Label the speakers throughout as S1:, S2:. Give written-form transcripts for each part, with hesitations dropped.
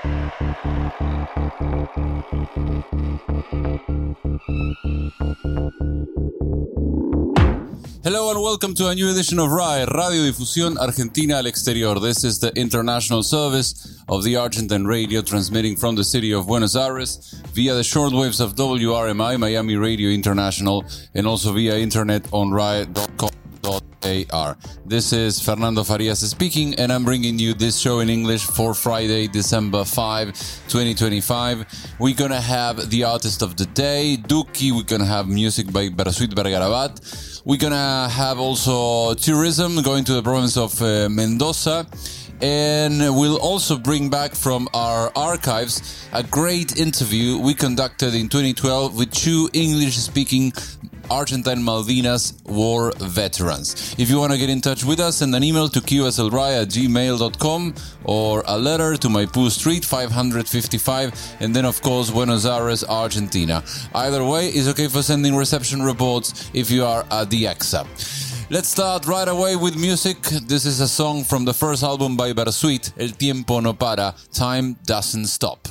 S1: Hello and welcome to a new edition of RAE, Radio Difusión Argentina al Exterior. This is the international service of the Argentine radio transmitting from the city of Buenos Aires via the shortwaves of WRMI, Miami Radio International, and also via internet on RAE.com.ar. This is Fernando Farias speaking, and I'm bringing you this show in English for Friday, December 5, 2025. We're gonna have the artist of the day, Duki. We're gonna have music by Bersuit Bergarabat. We're gonna have also tourism going to the province of Mendoza. And we'll also bring back from our archives a great interview we conducted in 2012 with two English-speaking Argentine Malvinas war veterans. If you want to get in touch with us, send an email to qslrai@gmail.com or a letter to Maipú Street 555, and then of course Buenos Aires, Argentina. Either way is okay for sending reception reports if you are at the EXA. Let's start right away with music. This is a song from the first album by Bersuit, El Tiempo No Para, Time Doesn't Stop.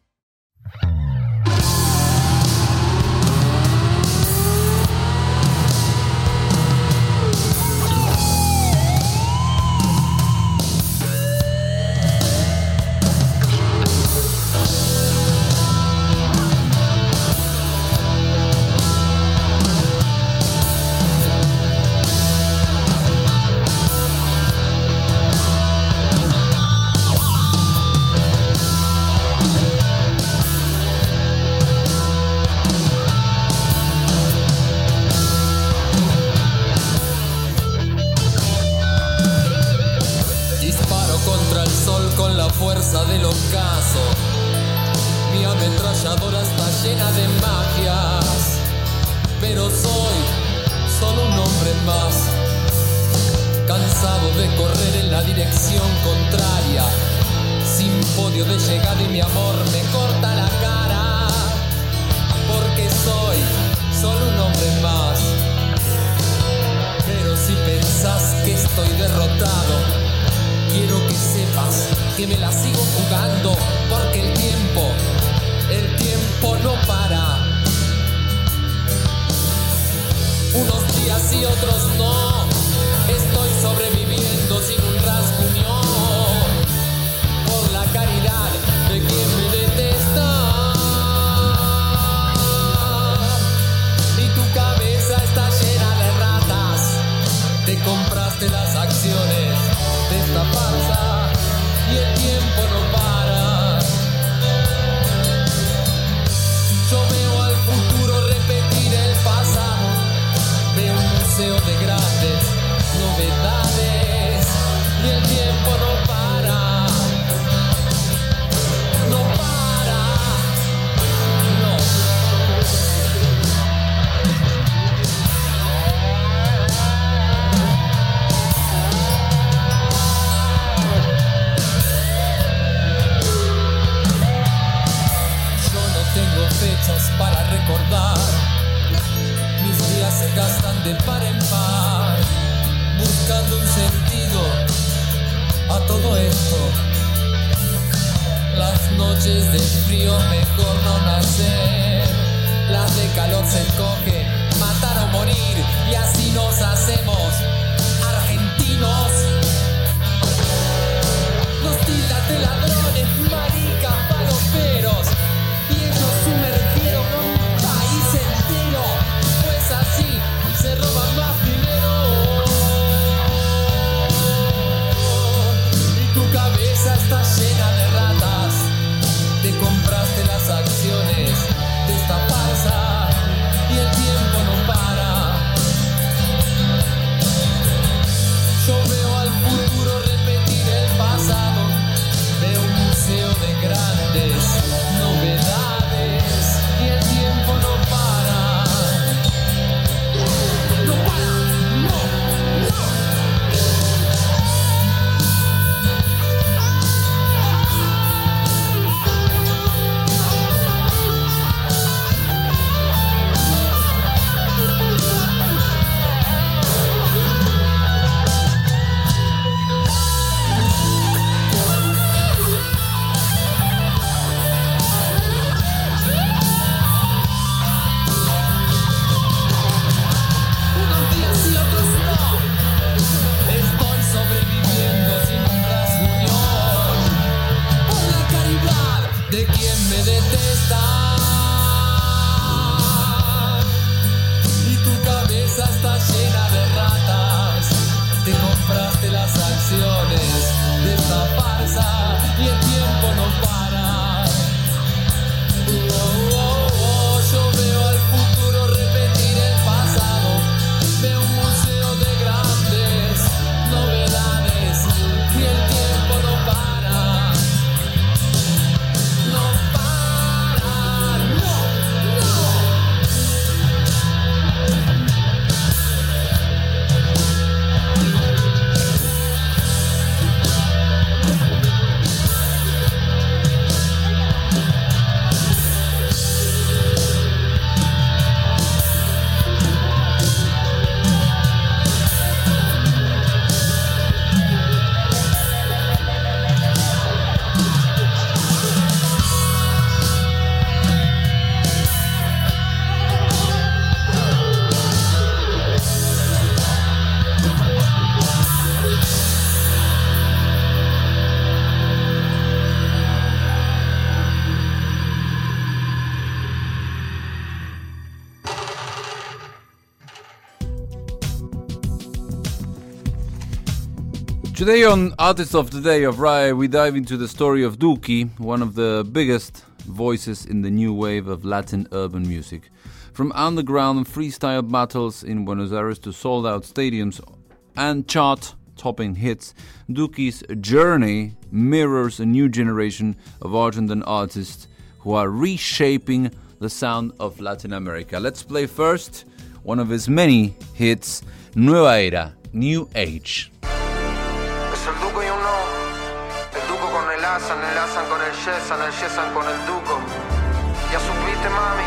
S2: Del ocaso, mi ametralladora está llena de magias, pero soy solo un hombre más, cansado de correr en la dirección contraria, sin podio de llegada y mi amor me corta la cara, porque soy solo un hombre más. Pero si pensás que estoy derrotado, quiero que sepas que me la sigo jugando, porque el tiempo no para. Unos días y otros no, estoy sobreviviendo sin un rasguño, por la caridad de quien me detesta. Y tu cabeza está llena de ratas, te compraste las acciones de esta farsa. Y el tiempo no para. Yo veo al futuro repetir el pasado. Veo un museo de grandes novedades. Y el tiempo no para. No para. No. Para recordar, mis días se gastan de par en par, buscando un sentido a todo esto. Las noches de frío mejor no nacer, las de calor se escoge, matar o morir, y así nos hacemos argentinos. Nos tildan de ladrones, maricas, paloperos, y ellos sumergieron a un país entero, pues así se roban más dinero. Y tu cabeza está llena de ratas, te compraste las acciones de esta farsa, y el tiempo no para. Yo veo al futuro repetir el pasado, veo un
S1: Today on Artist of the Day of Rai, we dive into the story of Duki, one of the biggest voices in the new wave of Latin urban music. From underground freestyle battles in Buenos Aires to sold-out stadiums and chart-topping hits, Duki's journey mirrors a new generation of Argentine artists who are reshaping the sound of Latin America. Let's play first one of his many hits, Nueva Era, New Age.
S3: Es el Duco y uno, el Duco con el Asan con el Yesan con el Duco. Ya supiste, mami.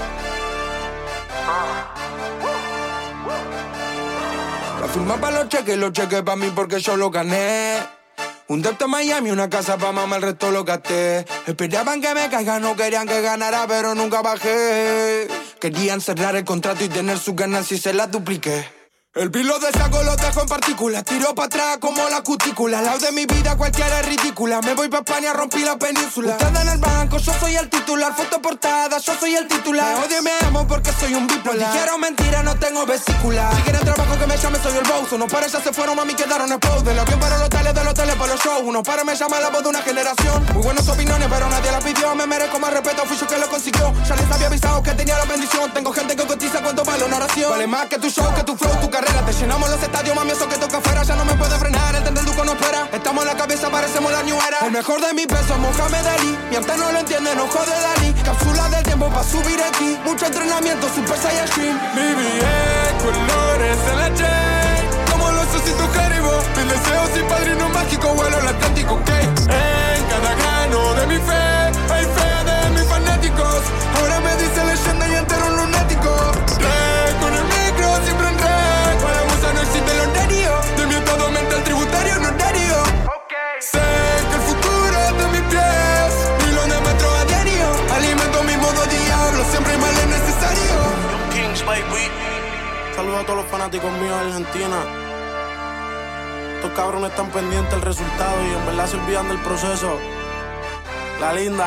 S3: La firma pa' los cheques pa' mí porque yo lo gané. Un depto en Miami, una casa pa' mamá, el resto lo gasté. Esperaban que me caiga, no querían que ganara, pero nunca bajé. Querían cerrar el contrato y tener sus ganancias y se las dupliqué. El pilo de saco lo dejo en partículas, tiro para atrás como la cutícula. Al lado de mi vida cualquiera es ridícula. Me voy pa' España, rompí la península. Ustedes en el banco, yo soy el titular. Foto portada, yo soy el titular. Me odio y me amo porque soy un bipolar. No dijeron mentira, no tengo vesícula. Si quieren trabajo que me llame, soy el boss. Unos pares ya se fueron, mami, quedaron exposed. Del avión para los hoteles, de los hoteles para los shows. Unos pares me llaman la voz de una generación. Muy buenas opiniones, pero nadie las pidió. Me merezco más respeto, fui yo que lo consiguió. Ya les había avisado que tenía la bendición. Tengo gente que cotiza cuánto vale una oración. Vale más que tu show, que tu flow, tu carrera. Te llenamos los estadios, mami, eso que toca afuera ya no me puede frenar, el tren Duco no espera. Estamos en la cabeza, parecemos la New Era. El mejor de mi peso, Mohamed Ali. Mi arte no lo entiende, no jode Dali. Cápsula del tiempo pa' subir aquí. Mucho entrenamiento, Super Saiyajin. BBA, colores en la chain. Como los ositos Haribo. Mil deseos y padrino mágico, vuelo el Atlántico, ¿qué? En cada grano de mi fe, hay fe de mis fanáticos. Ahora me dice leyenda y entero un lunático. Con el micro siempre en red. No existe el horario, de mi estado mental tributario no horario. Sé que el futuro es de mis pies, miles de metros a diario. Alimento mi modo diablo, siempre hay mal es necesario. Young Kings, baby. Saludos a todos los fanáticos míos de Argentina. Estos cabrones están pendientes del resultado y en verdad se olvidan del proceso. La linda,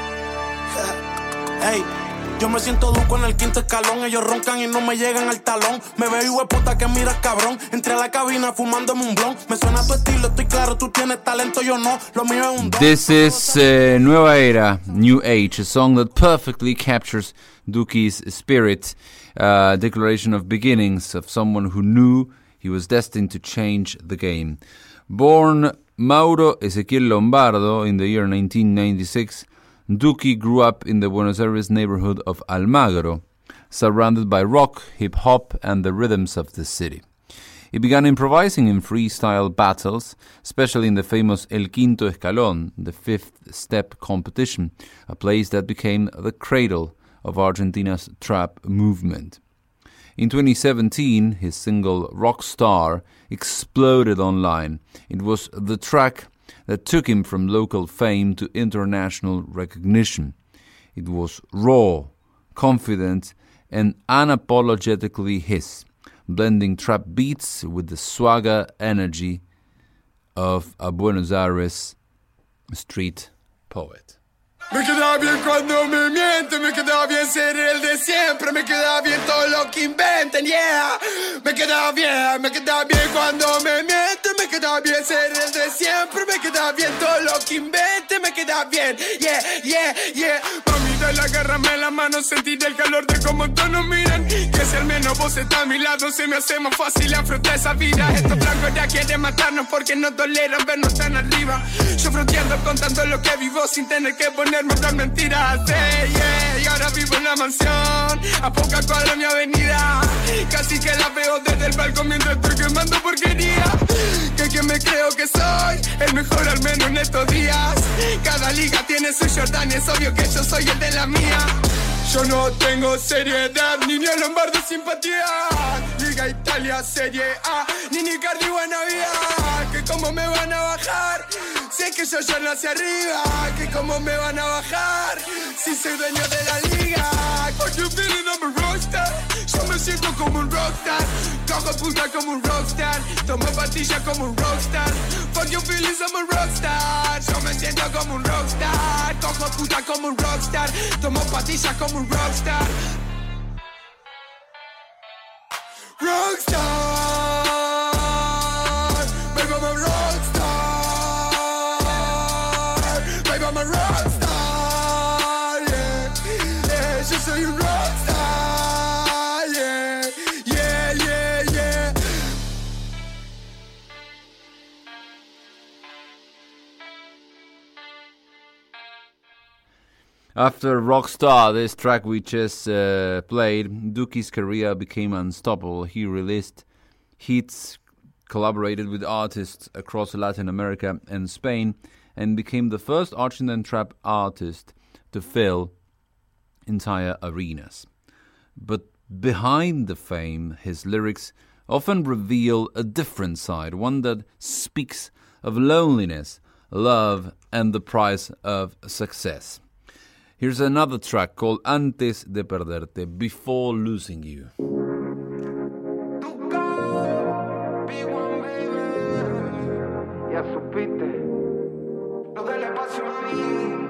S3: Hey. Yo me siento Duco en el quinto escalón. Ellos roncan y no me llegan al talón. Me veo hueputa que miras cabrón. Entré a la cabina fumándome un blon. Me suena tu estilo, estoy claro, tú tienes talento, yo no. Lo mío es un don.
S1: This is Nueva Era, New Age, a song that perfectly captures Duki's spirit, declaration of beginnings of someone who knew he was destined to change the game. Born Mauro Ezequiel Lombardo in the year 1996, Duki grew up in the Buenos Aires neighborhood of Almagro, surrounded by rock, hip-hop, and the rhythms of the city. He began improvising in freestyle battles, especially in the famous El Quinto Escalón, the fifth step competition, a place that became the cradle of Argentina's trap movement. In 2017, his single Rockstar exploded online. It was the track that took him from local fame to international recognition. It was raw, confident, and unapologetically his, blending trap beats with the swagger energy of a Buenos Aires street poet.
S3: Me queda bien cuando me mienten, me queda bien ser el de siempre, me queda bien todo lo que inventen, yeah. Me queda bien cuando me mienten, me queda bien ser el de siempre, me queda bien todo lo que inventen, me queda bien, yeah. Mami, de la agárrame la mano, sentir el calor de cómo todos nos miran. Que si al menos vos estás a mi lado, se me hace más fácil afrontar esa vida. Estos blancos ya quieren matarnos porque no toleran vernos tan arriba. Yo fronteando contando lo que vivo sin tener que ponerme tan mentiras, yeah. Y ahora vivo en la mansión, a poca cuadra mi avenida. Casi que la veo desde el balcón mientras estoy quemando porquería. Que me creo que soy el mejor al menos en estos días. Cada liga tiene su Jordan y es obvio que yo soy el de la mía. Yo no tengo seriedad, ni Lombardo simpatía. Liga Italia, Serie A, ni Cardi buena vida. Que cómo me van a bajar, sé que yo ya nací arriba. Que cómo me van a bajar, si soy dueño de la liga. Are you feeling I'm a rockstar? Yo me siento como un rockstar. Cojo puta como un rockstar. Tomo pastillas como un rockstar. For your feelings I'm a rockstar. Yo me siento como un rockstar. Cojo puta como un rockstar. Tomo pastillas como un rockstar. Rockstar. Vengo como rockstar. I'm a rockstar, yeah, yeah, yo soy un rockstar, yeah, yeah, yeah, yeah.
S1: After Rockstar, this track we just played, Duki's career became unstoppable. He released hits, collaborated with artists across Latin America and Spain, and became the first Argentine trap artist to fill entire arenas. But behind the fame, his lyrics often reveal a different side, one that speaks of loneliness, love, and the price of success. Here's another track called Antes de Perderte, Before Losing You.
S3: Ya supiste lo del espacio, mami.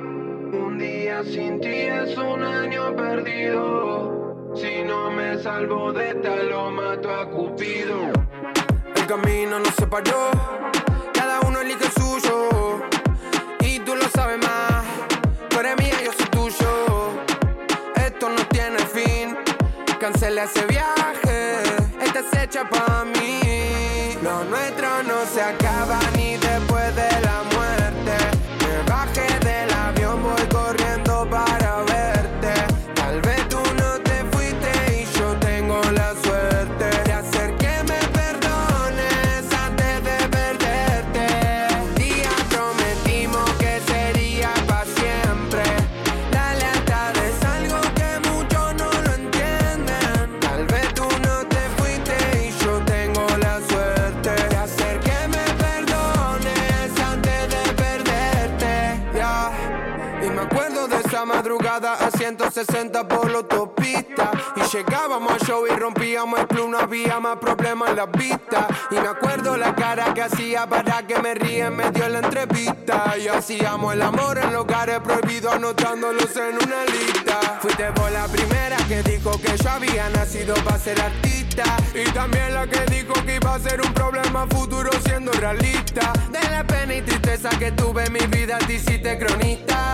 S3: Un día sin ti es un año perdido. Si no me salvo de esta, lo mato a Cupido. El camino nos separó, cada uno elige el suyo. Y tú lo sabes más, tú eres mía, yo soy tuyo. Esto no tiene fin, cancela ese viaje. Esta es hecha pa' mí. Lo nuestro no se acaba ni después de la muerte. Me bajé del avión, voy corriendo para verte. Tal vez tú no te fuiste y yo tengo la suerte de hacer que me perdones antes de perderte. Un día prometimos que sería para siempre. La lealtad es algo que muchos no lo entienden. Tal vez tú no te fuiste y yo tengo la suerte de hacer que me perdones antes de perderte, yeah. Y me acuerdo de esa madrugada a 160 por la autopista. Y llegábamos al show y rompíamos el club, no había más problemas en la vista. Y me acuerdo la cara que hacía para que me ríe en medio de la entrevista. Y hacíamos el amor en lugares prohibidos, anotándolos en una lista. Fuiste por la primera que dijo que yo había nacido para ser artista. Y también la que dijo que iba a ser un problema futuro siendo realista. De la pena y tristeza que tuve en mi vida te hiciste cronista.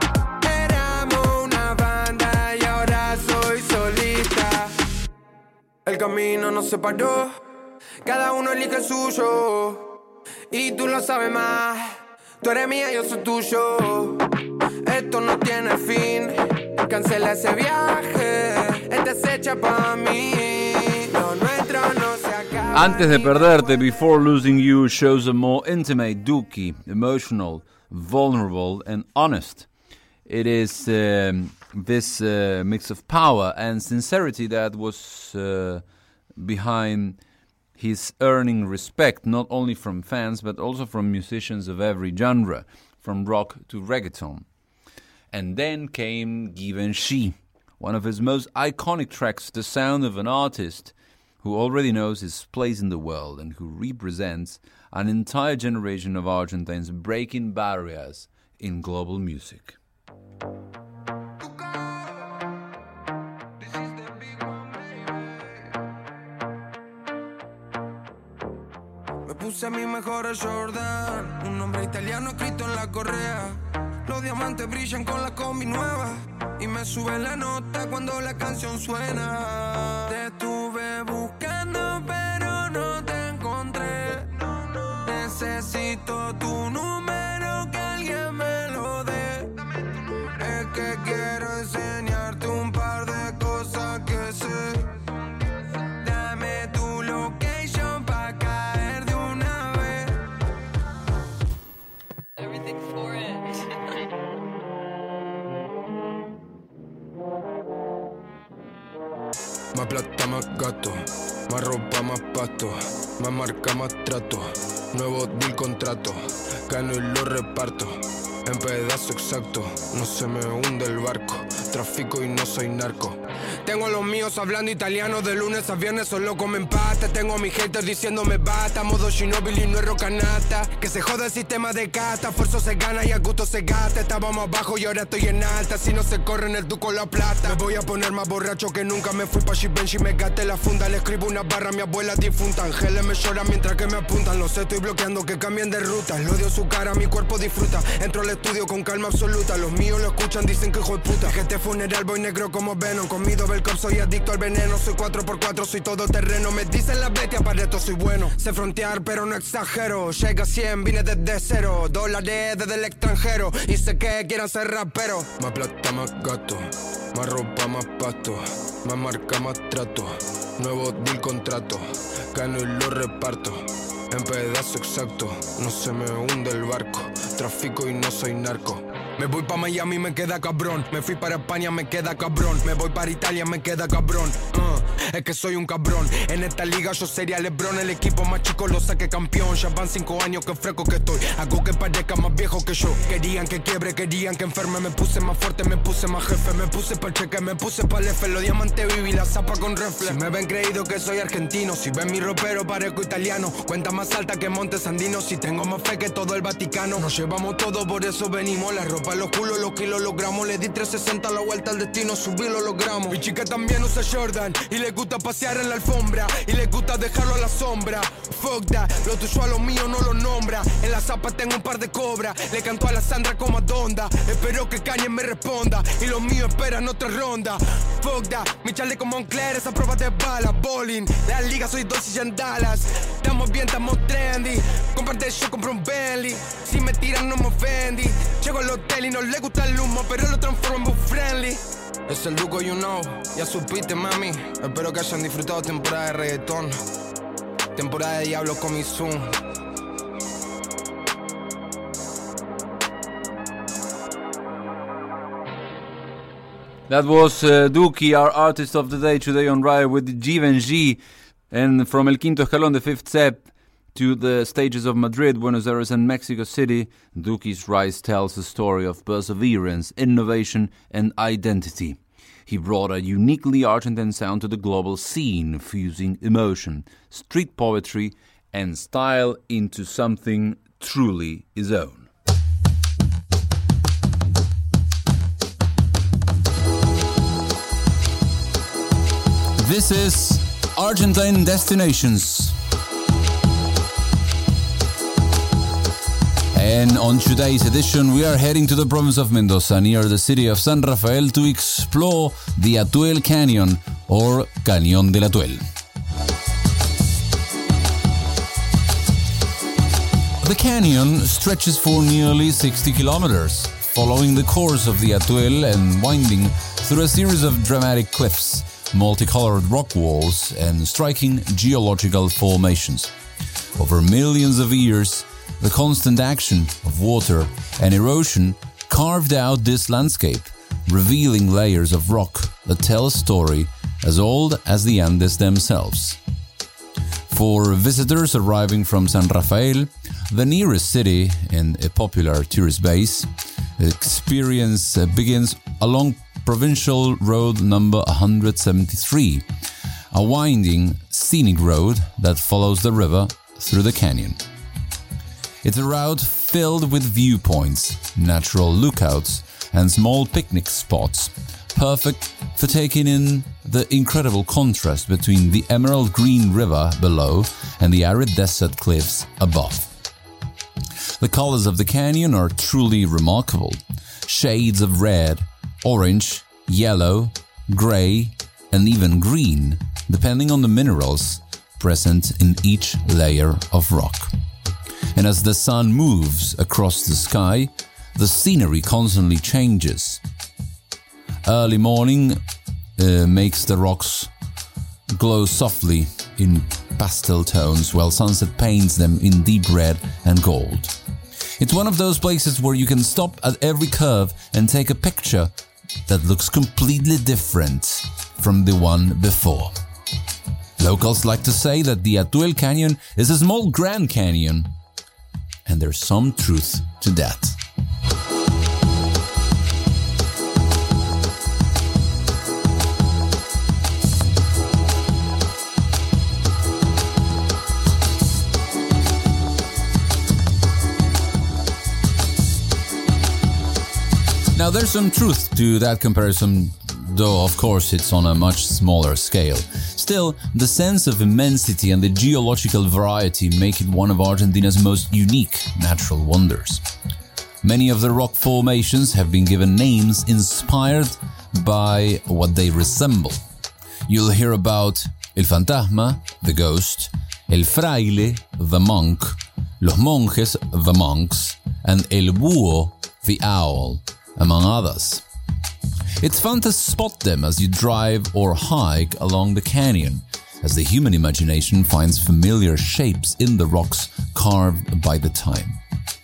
S3: Éramos una banda y ahora soy solista. El camino nos separó, cada uno elige el suyo. Y tú lo sabes más, tú eres mía, yo soy tuyo. Esto no tiene fin, cancela ese viaje. Esta es hecha pa' mí. Lo nuestro no se acaba.
S1: Antes de Perderte, Before Losing You shows a more intimate Duki, emotional, vulnerable, and honest. It is this mix of power and sincerity that was behind his earning respect, not only from fans, but also from musicians of every genre, from rock to reggaeton. And then came Givenchy, one of his most iconic tracks, the sound of an artist who already knows his place in the world and who represents an entire generation of Argentines breaking barriers in global music.
S3: Me puse mi mejor Jordan, un nombre italiano escrito en la correa. Los diamantes brillan con la combi nueva y me sube la nota cuando la canción suena. Te estuve buscando pero no te encontré. Necesito tu número, que alguien me lo dé. Es que quiero enseñarte un par de cosas que sé. Dame tu location pa' caer de una vez.
S4: Everything for it.
S3: Más plata, más gato, más ropa, más pasto, más marca, más trato, nuevo deal, contrato, gano y lo reparto, en pedazo exacto, no se me hunde el barco, trafico y no soy narco, Tengo a los míos hablando italiano de lunes a viernes, solo comen pasta. Tengo a mis haters diciéndome basta, modo Ginóbili no es rocanata. Que se joda el sistema de casta, esfuerzo se gana y a gusto se gasta. Estábamos abajo y ahora estoy en alta, si no se corre en el duco la plata. Me voy a poner más borracho que nunca, me fui pa' Givenchy, me gasté la funda. Le escribo una barra a mi abuela difunta, ángeles me lloran mientras que me apuntan. Los estoy bloqueando que cambien de ruta, le odio su cara, mi cuerpo disfruta. Entro al estudio con calma absoluta, los míos lo escuchan, dicen que hijo de puta. Este funeral voy negro como Venom, con mi double cup soy adicto al veneno. Soy 4x4, soy todo terreno, me dicen las bestias, para esto soy bueno. Sé frontear pero no exagero, llega a 100, vine desde cero. Dólares desde el extranjero, y sé que quieran ser raperos. Más plata, más gasto, más ropa, más pasto, más marca, más trato. Nuevo deal, contrato, gano y lo reparto en pedazo exacto, no se me hunde el barco. Trafico y no soy narco. Me voy pa' Miami, me queda cabrón. Me fui para España, me queda cabrón. Me voy para Italia, me queda cabrón. Es que soy un cabrón. En esta liga yo sería LeBron. El equipo más chico lo saqué campeón. Ya van 5 años que fresco que estoy. Hago que parezca más viejo que yo. Querían que quiebre, querían que enferme. Me puse más fuerte, me puse más jefe. Me puse pa'l cheque, me puse pa'l F. Los diamantes viví la zapa con reflex. Si me ven creído que soy argentino, si ven mi ropero parezco italiano. Cuenta más alta que Montes Andinos. Si tengo más fe que todo el Vaticano. Nos llevamos todo, por eso venimos. La ropa, los culos, los kilos logramos. Le di 360 a la vuelta al destino, subí lo logramos. Mi chica también usa Jordan y le gusta pasear en la alfombra y le gusta dejarlo a la sombra. Fuck that, lo tuyo a lo mío no lo nombra. En la zapa tengo un par de cobras. Le canto a la Sandra como a Donda. Espero que Kanye me responda y los míos esperan otra ronda. Fuck that, mi chaleco Moncler, esa prueba de bala. Bowling, la liga soy dosis en Dallas. Estamos bien, estamos trendy. Comparte yo, compro un Bentley. Si me tiran no me ofendí. Llego al hotel y no le gusta el humo, pero lo transformo en muy friendly. Es el Duco, you know, ya supiste, mami. Espero que hayan disfrutado temporada de reggaetón, temporada de Diablo con mi Zoom.
S1: That was Duki, our artist of the day today on Riot with Givenchy. And from El Quinto Escalón, the fifth step, to the stages of Madrid, Buenos Aires and Mexico City, Duki's rise tells a story of perseverance, innovation and identity. He brought a uniquely Argentine sound to the global scene, fusing emotion, street poetry and style into something truly his own. This is Argentine Destinations. And on today's edition, we are heading to the province of Mendoza, near the city of San Rafael, to explore the Atuel Canyon, or Cañón del Atuel. The canyon stretches for nearly 60 kilometers, following the course of the Atuel and winding through a series of dramatic cliffs, multicolored rock walls, and striking geological formations. Over millions of years, the constant action of water and erosion carved out this landscape, revealing layers of rock that tell a story as old as the Andes themselves. For visitors arriving from San Rafael, the nearest city and a popular tourist base, the experience begins along Provincial Road number 173, a winding, scenic road that follows the river through the canyon. It's a route filled with viewpoints, natural lookouts, and small picnic spots, perfect for taking in the incredible contrast between the emerald green river below and the arid desert cliffs above. The colors of the canyon are truly remarkable. Shades of red, orange, yellow, gray, and even green, depending on the minerals present in each layer of rock. And as the sun moves across the sky, the scenery constantly changes. Early morning makes the rocks glow softly in pastel tones, while sunset paints them in deep red and gold. It's one of those places where you can stop at every curve and take a picture that looks completely different from the one before. Locals like to say that the Atuel Canyon is a small Grand Canyon, and there's some truth to that. Now, there's some truth to that comparison, though of course it's on a much smaller scale. Still, the sense of immensity and the geological variety make it one of Argentina's most unique natural wonders. Many of the rock formations have been given names inspired by what they resemble. You'll hear about El Fantasma, the ghost, El Fraile, the monk, Los Monjes, the monks, and El Búho, the owl, among others. It's fun to spot them as you drive or hike along the canyon, as the human imagination finds familiar shapes in the rocks carved by the time.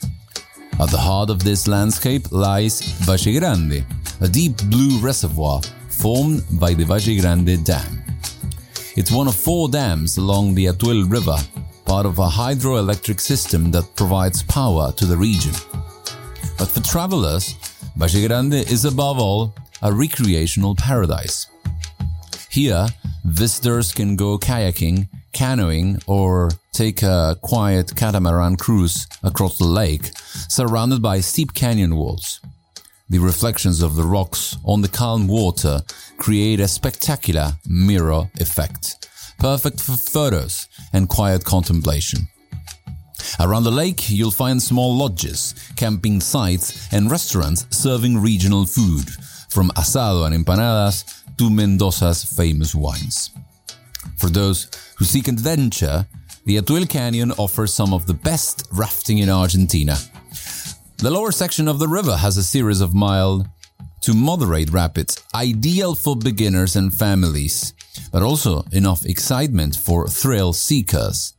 S1: At the heart of this landscape lies Valle Grande, a deep blue reservoir formed by the Valle Grande Dam. It's one of 4 dams along the Atuel River, part of a hydroelectric system that provides power to the region. But for travelers, Valle Grande is above all a recreational paradise. Here, visitors can go kayaking, canoeing, or take a quiet catamaran cruise across the lake, surrounded by steep canyon walls. The reflections of the rocks on the calm water create a spectacular mirror effect, perfect for photos and quiet contemplation. Around the lake, you'll find small lodges, camping sites, and restaurants serving regional food, from asado and empanadas to Mendoza's famous wines. For those who seek adventure, the Atuel Canyon offers some of the best rafting in Argentina. The lower section of the river has a series of mild to moderate rapids, ideal for beginners and families, but also enough excitement for thrill seekers.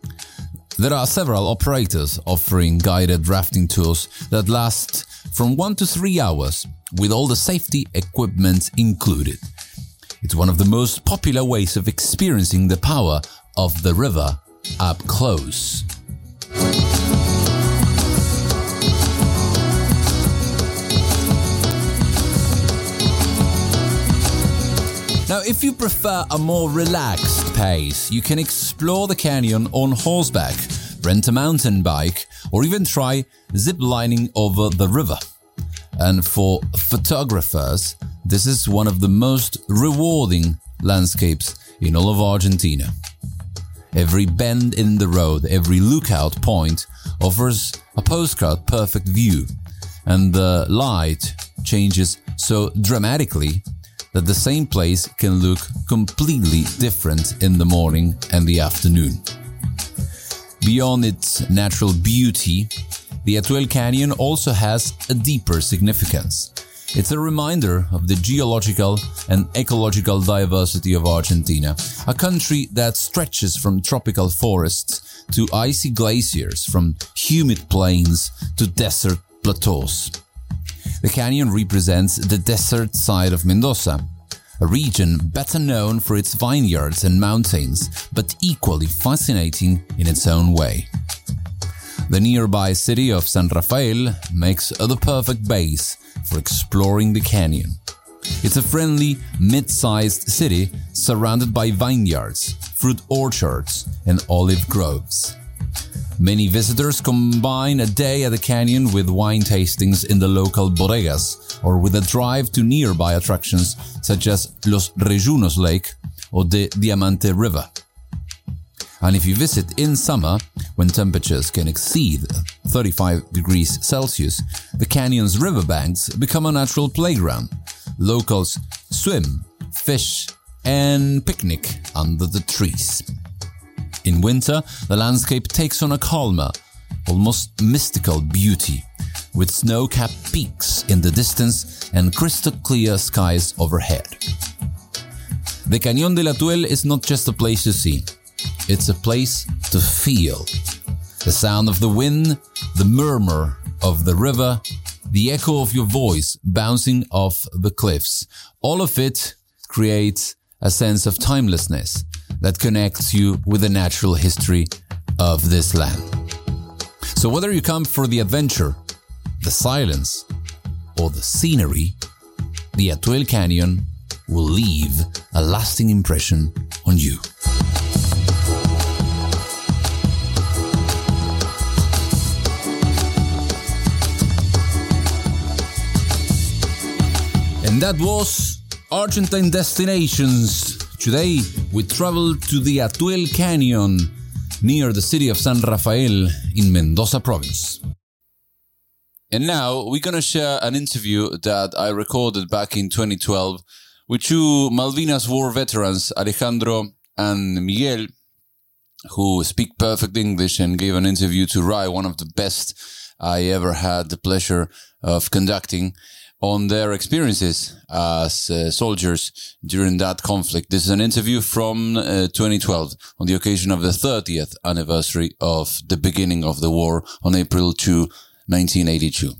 S1: There are several operators offering guided rafting tours that last from 1 to 3 hours, with all the safety equipment included. It's one of the most popular ways of experiencing the power of the river up close. Now, if you prefer a more relaxed pace, you can explore the canyon on horseback, rent a mountain bike, or even try zip-lining over the river. And for photographers, this is one of the most rewarding landscapes in all of Argentina. Every bend in the road, every lookout point offers a postcard-perfect view, and the light changes so dramatically that the same place can look completely different in the morning and the afternoon. Beyond its natural beauty, the Atuel Canyon also has a deeper significance. It's a reminder of the geological and ecological diversity of Argentina, a country that stretches from tropical forests to icy glaciers, from humid plains to desert plateaus. The canyon represents the desert side of Mendoza, a region better known for its vineyards and mountains, but equally fascinating in its own way. The nearby city of San Rafael makes the perfect base for exploring the canyon. It's a friendly, mid-sized city surrounded by vineyards, fruit orchards, and olive groves. Many visitors combine a day at the canyon with wine tastings in the local bodegas, or with a drive to nearby attractions such as Los Reyunos Lake or the Diamante River. And if you visit in summer, when temperatures can exceed 35 degrees Celsius, the canyon's riverbanks become a natural playground. Locals swim, fish, and picnic under the trees. In winter, the landscape takes on a calmer, almost mystical beauty, with snow-capped peaks in the distance and crystal-clear skies overhead. The Cañón del Atuel is not just a place to see, it's a place to feel. The sound of the wind, the murmur of the river, the echo of your voice bouncing off the cliffs, all of it creates a sense of timelessness that connects you with the natural history of this land. So whether you come for the adventure, the silence, or the scenery, the Atuel Canyon will leave a lasting impression on you. that was Argentine Destinations. Today, we travel to the Atuel Canyon near the city of San Rafael in Mendoza province. And now, we're going to share an interview that I recorded back in 2012 with two Malvinas War veterans, Alejandro and Miguel, who speak perfect English and gave an interview to RAI, one of the best I ever had the pleasure of conducting, on their experiences as soldiers during that conflict. This is an interview from 2012 on the occasion of the 30th anniversary of the beginning of the war on April 2, 1982.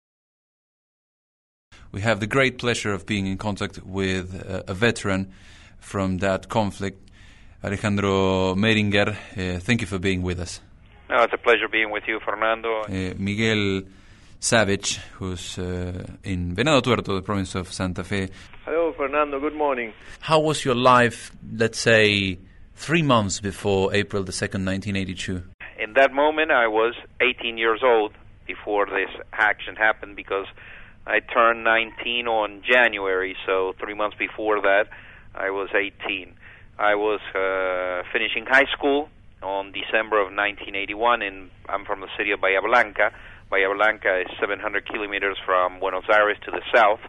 S1: We have the great pleasure of being in contact with a veteran from that conflict, Alejandro Meringer. Thank you for being with us.
S4: No, it's a pleasure being with you, Fernando.
S1: Miguel Savage, who's in Venado Tuerto, the province of Santa Fe.
S5: Hello, Fernando. Good morning.
S1: How was your life, let's say, 3 months before April the 2nd, 1982?
S4: In that moment, I was 18 years old before this action happened, because I turned 19 on January, so 3 months before that, I was 18. I was finishing high school on December of 1981, and I'm from the city of Bahía Blanca. Bahía Blanca is 700 kilometers from Buenos Aires to the south.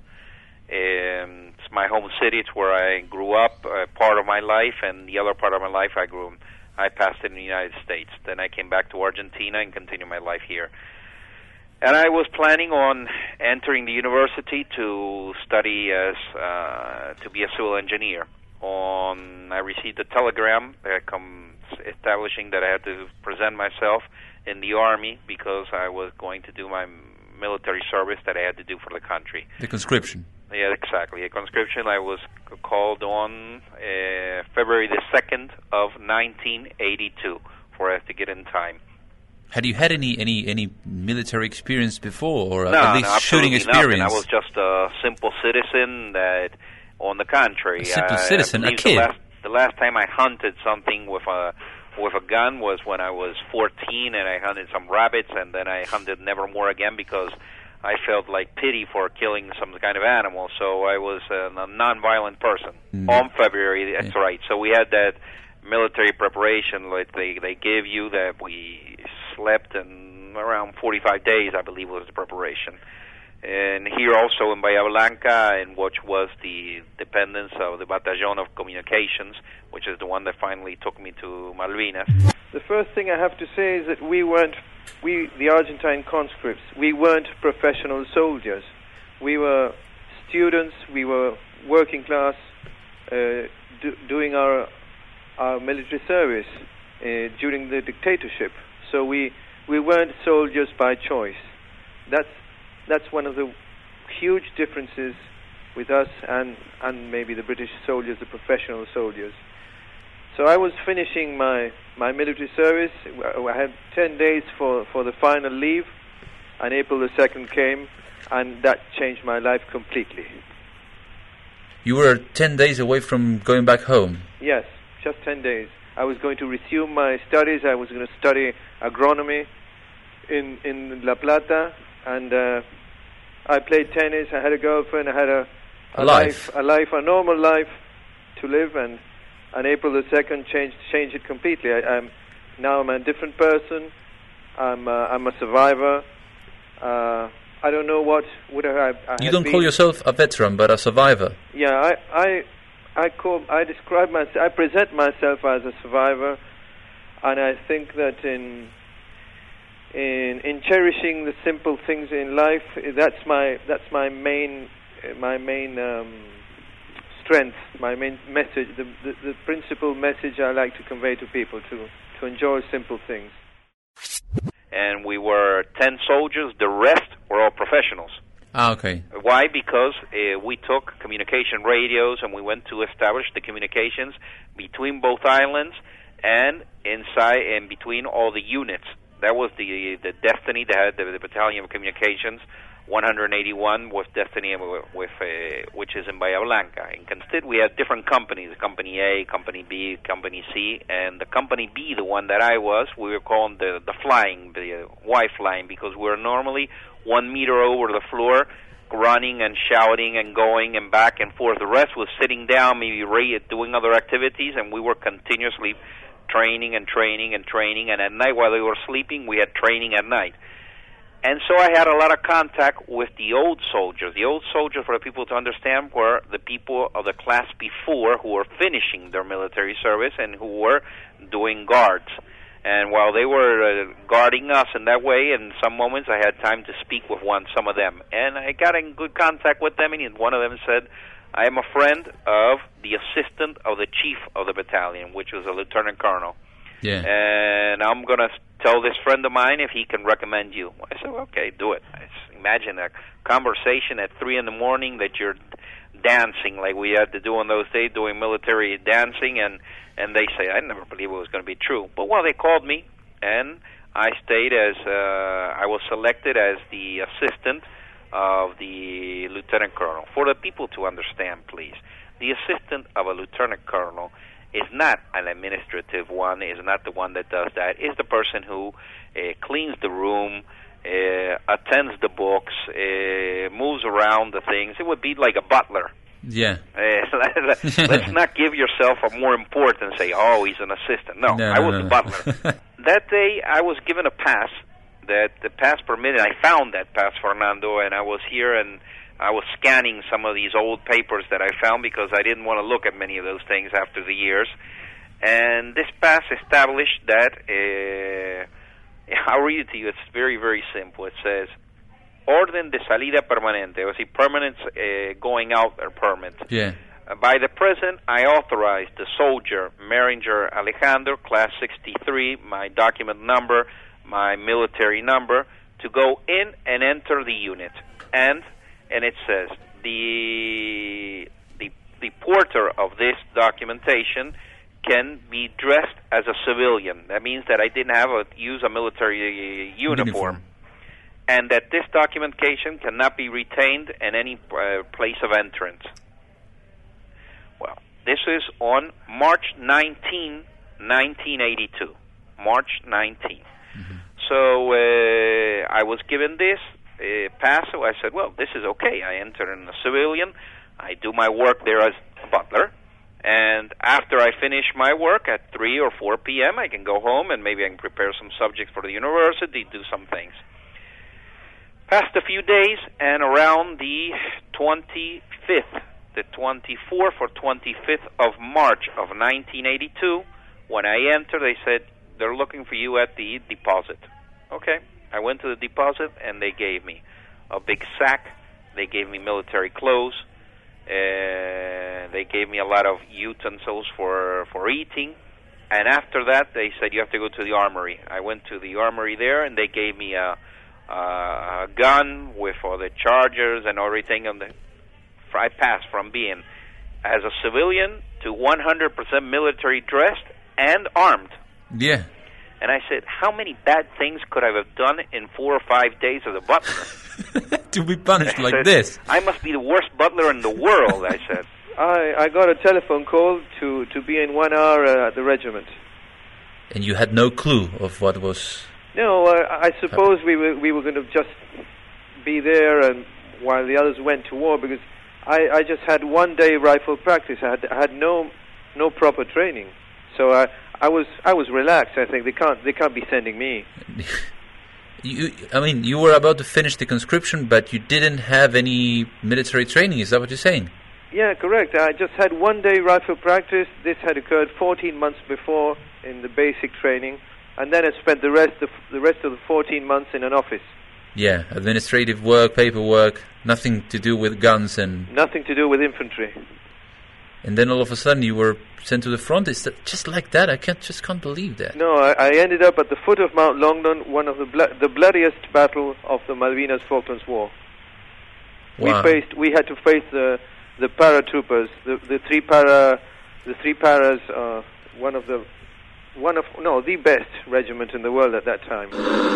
S4: It's my home city. It's where I grew up, part of my life, and the other part of my life I passed in the United States. Then I came back to Argentina and continued my life here. And I was planning on entering the university to study to be a civil engineer. I received a telegram establishing that I had to present myself in the Army because I was going to do my military service that I had to do for the country.
S1: The conscription.
S4: Yeah, exactly. A conscription. I was called on February the 2nd of 1982 for us to get in time.
S1: Had you had any military experience before, or
S4: no,
S1: at least shooting experience?
S4: Nothing. I was just a simple citizen that, on the contrary,
S1: a simple citizen, a kid.
S4: The last time I hunted something with a gun was when I was 14, and I hunted some rabbits, and then I hunted never more again because I felt like pity for killing some kind of animal. So I was a non-violent person. On February, that's right. So we had that military preparation like they gave you that we slept, and around 45 days, I believe, was the preparation. And here also in Bahía Blanca, in which was the dependence of the Batallón of Communications, which is the one that finally took me to Malvinas.
S5: The first thing I have to say is that we, the Argentine conscripts, we weren't professional soldiers. We were students, we were working class, doing our military service during the dictatorship. So we weren't soldiers by choice. That's one of the huge differences with us and maybe the British soldiers, the professional soldiers. So I was finishing my military service. I had 10 days for the final leave, and April the 2nd came, and that changed my life completely.
S1: You were 10 days away from going back home?
S5: Yes, just 10 days. I was going to resume my studies. I was going to study agronomy in La Plata, and I played tennis. I had a girlfriend. I had a normal life to live, and April the 2nd changed it completely. Now I'm a different person. I'm a survivor. I don't know what would I
S1: You don't call yourself a veteran, but a survivor.
S5: Yeah, I describe myself. I present myself as a survivor, and I think that in cherishing the simple things in life, that's my main strength, my main message, the principal message I like to convey to people, to enjoy simple things.
S4: And we were 10 soldiers. The rest were all professionals.
S1: Ah, okay.
S4: Why? Because we took communication radios and we went to establish the communications between both islands and inside and between all the units. That was the destiny that had the Battalion of Communications 181 with destiny which is in Bahía Blanca. Instead, we had different companies: Company A, Company B, Company C, and the Company B, the one that I was, we were called the flying, the Y flying, because we were normally 1 meter over the floor running and shouting and going and back and forth. The rest was sitting down, maybe doing other activities, and we were continuously training and training and training. And at night, while they were sleeping, we had training at night. And so I had a lot of contact with the old soldiers. The old soldiers, for the people to understand, were the people of the class before who were finishing their military service and who were doing guards. And while they were guarding us in that way, in some moments I had time to speak with some of them. And I got in good contact with them, and one of them said, I am a friend of the assistant of the chief of the battalion, which was a lieutenant colonel.
S1: Yeah.
S4: And I'm going to tell this friend of mine if he can recommend you. I said, okay, do it. Imagine a conversation at 3 in the morning that you're dancing like we had to do on those days, doing military dancing, and they say, I never believed it was going to be true. But well, they called me, and I stayed I was selected as the assistant of the lieutenant colonel. For the people to understand, please, the assistant of a lieutenant colonel is not an administrative one, is not the one that does that. Is the person who cleans the room, attends the books, moves around the things. It would be like a butler.
S1: Yeah.
S4: Let's not give yourself a more importance, say, oh, he's an assistant. No, I was the butler. That day, I was given a pass, that the pass permitted. I found that pass, Fernando, and I was here, and I was scanning some of these old papers that I found because I didn't want to look at many of those things after the years. And this pass established that, I'll read it to you. It's very, very simple. It says, Orden de salida permanente, or permanent going out or permit.
S1: Yeah.
S4: By the President, I authorize the soldier, Maringer Alejandro, class 63, my document number, my military number, to go in and enter the unit. And it says, the porter of this documentation can be dressed as a civilian. That means that I didn't use a military uniform. And that this documentation cannot be retained in any place of entrance. Well, this is on March 19, 1982. March 19. Mm-hmm. So I was given this pass, so I said, well, this is okay. I enter in a civilian. I do my work there as a butler. And after I finish my work at 3 or 4 p.m., I can go home and maybe I can prepare some subjects for the university, do some things. Passed a few days, and around the 25th, the 24th or 25th of March of 1982, when I entered, they said, they're looking for you at the deposit. Okay. I went to the deposit, and they gave me a big sack. They gave me military clothes. They gave me a lot of utensils for eating. And after that, they said, you have to go to the armory. I went to the armory there, and they gave me a gun with all the chargers and everything. I passed from being as a civilian to 100% military dressed and armed.
S1: Yeah.
S4: And I said, how many bad things could I have done in 4 or 5 days as a butler?
S1: To be punished like this.
S4: I must be the worst butler in the world, I said.
S5: I got a telephone call to be in 1 hour at the regiment.
S1: And you had no clue of what was...
S5: No, I suppose we were going to just be there and while the others went to war, because I just had 1 day rifle practice. I had no proper training, so I was relaxed. I think they can't be sending me.
S1: You were about to finish the conscription, but you didn't have any military training. Is that what you're saying?
S5: Yeah, correct. I just had 1 day rifle practice. This had occurred 14 months before in the basic training. And then I spent the rest of the 14 months in an office. Yeah,
S1: administrative work, paperwork, nothing to do with guns and...
S5: Nothing to do with infantry.
S1: And then all of a sudden you were sent to the front. Is that just like that? I just can't believe that.
S5: No, I ended up at the foot of Mount Longdon, one of the bloodiest battle of the Malvinas Falklands War.
S1: Wow.
S5: We had to face the paratroopers, the three paras, the best regiment in the world at that time.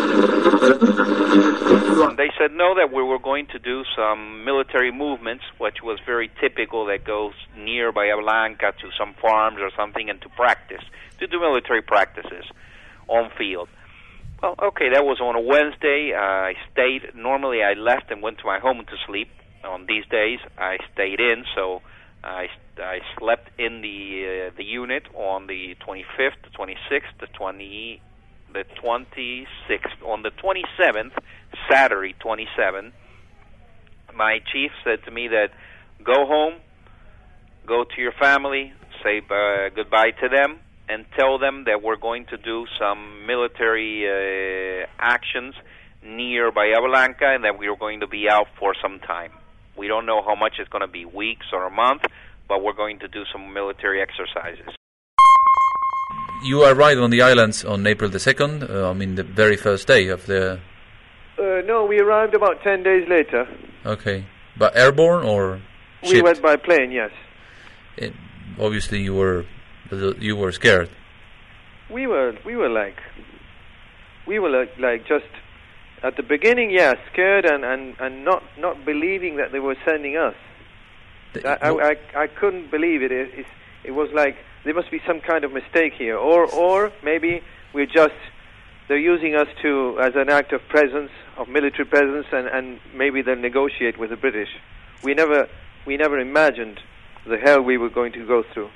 S4: They said no, that we were going to do some military movements, which was very typical, that goes near Bahia Blanca to some farms or something, and to do military practices on field. Oh, okay, that was on a Wednesday. I stayed. Normally, I left and went to my home to sleep. On these days, I stayed in, so I slept in the unit on the 25th, the 26th, the 26th. On the 27th, Saturday 27th, my chief said to me that go home, go to your family, say goodbye to them, and tell them that we're going to do some military actions near Bahía Blanca and that we are going to be out for some time. We don't know how much it's going to be, weeks or a month, but we're going to do some military exercises.
S6: You arrived on the islands on April the 2nd, the very first day of the...
S5: No, we arrived about 10 days later.
S6: Okay. But airborne or shipped?
S5: We went by plane, yes.
S6: Obviously you were scared.
S5: We were like just at the beginning, scared and not believing that they were sending us. I couldn't believe it. It was like there must be some kind of mistake here, or maybe they're using us as an act of presence, of military presence, and maybe they'll negotiate with the British. We never imagined the hell we were going to go through.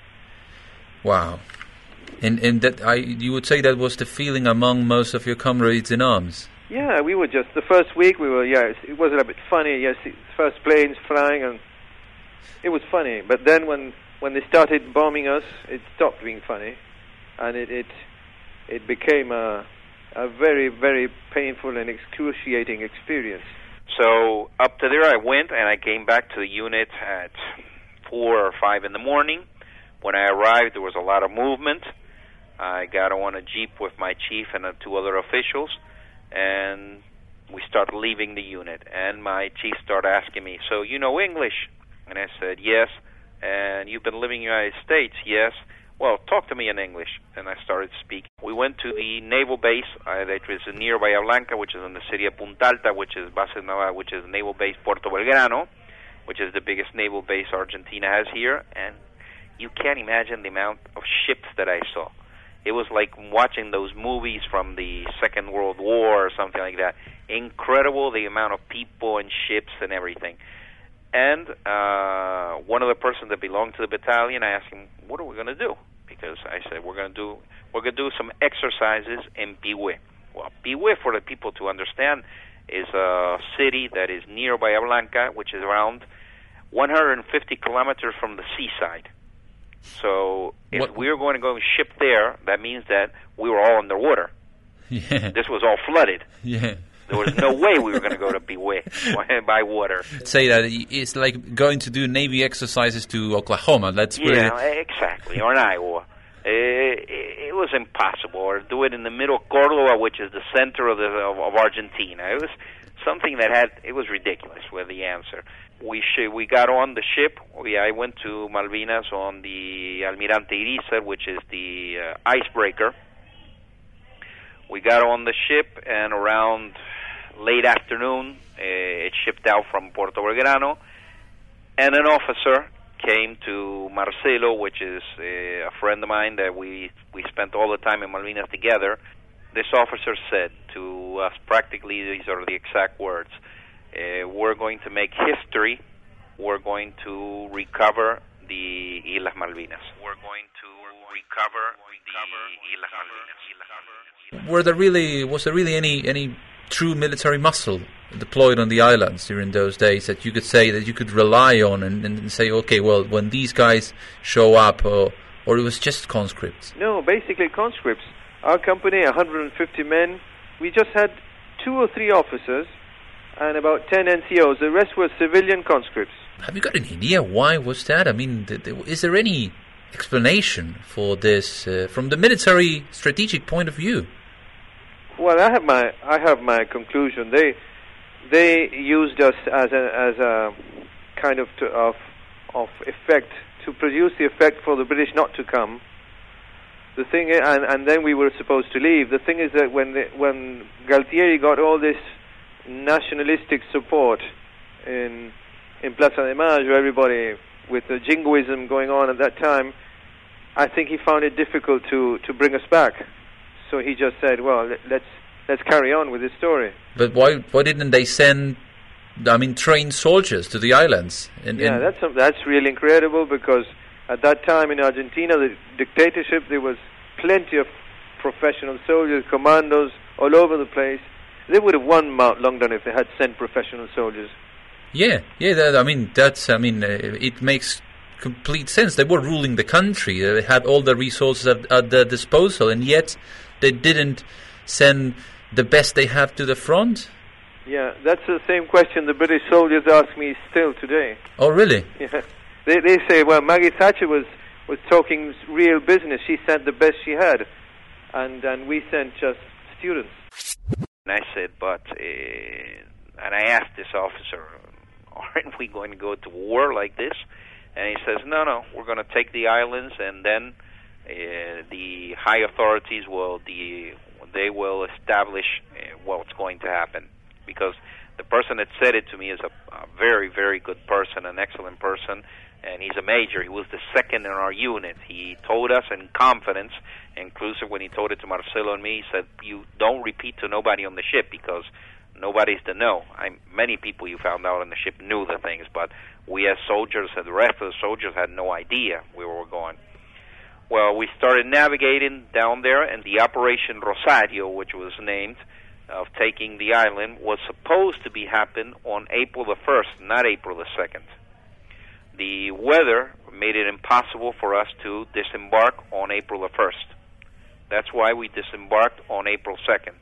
S6: Wow. And that you would say that was the feeling among most of your comrades in arms?
S5: Yeah, we were just, the first week we were, it was a bit funny, yes, first planes flying, and it was funny. But then when they started bombing us, it stopped being funny, and it became a very, very painful and excruciating experience.
S4: So up to there I went, and I came back to the unit at 4 or 5 in the morning. When I arrived, there was a lot of movement. I got on a jeep with my chief and 2 other officials, and we started leaving the unit. And my chief started asking me, so you know English? And I said, yes. And you've been living in the United States? Yes. Well, talk to me in English. And I started speaking. We went to the naval base that is near Bahía Blanca, which is in the city of Punta Alta, which is naval base Puerto Belgrano, which is the biggest naval base Argentina has here. And you can't imagine the amount of ships that I saw. It was like watching those movies from the Second World War or something like that. Incredible, the amount of people and ships and everything. And one of the persons that belonged to the battalion, I asked him, what are we going to do? Because I said, we're going to do some exercises in Pihue. Well, Pihue, for the people to understand, is a city that is near Bahía Blanca, which is around 150 kilometers from the seaside. So if we were going to go ship there, that means that we were all underwater.
S6: Yeah.
S4: This was all flooded.
S6: Yeah.
S4: There was no way we were going to go to Pihue by water.
S6: Say that it's like going to do Navy exercises to Oklahoma. That's
S4: exactly, or in Iowa. It was impossible. Or do it in the middle of Córdoba, which is the center of Argentina. It was something it was ridiculous with the answer. We got on the ship. I went to Malvinas on the Almirante Irizar, which is the icebreaker. We got on the ship, and around late afternoon, it shipped out from Puerto Belgrano, and an officer came to Marcelo, which is a friend of mine that we spent all the time in Malvinas together. This officer said to us, practically these are the exact words, we're going to make history, we're going to recover the Islas Malvinas. We're going to recover the Islas Malvinas.
S6: Was there really any true military muscle deployed on the islands during those days that you could say that you could rely on and say, okay, well, when these guys show up, or it was just conscripts?
S5: No, basically conscripts. Our company, 150 men, we just had 2 or 3 officers and about 10 NCOs. The rest were civilian conscripts.
S6: Have you got any idea why was that? I mean, is there any explanation for this from the military strategic point of view?
S5: Well, I have my conclusion. They used us as a kind of effect to produce the effect for the British not to come. The thing is, and then we were supposed to leave. The thing is that when Galtieri got all this nationalistic support in Plaza de Mayo, everybody with the jingoism going on at that time, I think he found it difficult to bring us back. So he just said, well, let's carry on with the story.
S6: But why didn't they send, trained soldiers to the islands?
S5: That's really incredible, because at that time in Argentina, the dictatorship, there was plenty of professional soldiers, commandos all over the place. They would have won Mount Longdon if they had sent professional soldiers.
S6: It makes complete sense. They were ruling the country. They had all the resources at their disposal, and yet they didn't send the best they have to the front.
S5: Yeah, that's the same question the British soldiers ask me still today.
S6: Oh, really?
S5: Yeah. They say, well, Maggie Thatcher was talking real business. She sent the best she had, and we sent just students.
S4: And I said, and I asked this officer, aren't we going to go to war like this? And he says, no, we're going to take the islands, and then the high authorities will establish what's going to happen. Because the person that said it to me is a very, very good person, an excellent person, and he's a major. He was the second in our unit. He told us in confidence, inclusive when he told it to Marcelo and me, he said, you don't repeat to nobody on the ship, because nobody's to know. Many people you found out on the ship knew the things, but we as soldiers, the rest of the soldiers had no idea where we were going. Well, we started navigating down there, and the Operation Rosario, which was named, of taking the island, was supposed to be happen on April the 1st, not April the 2nd. The weather made it impossible for us to disembark on April the 1st. That's why we disembarked on April 2nd.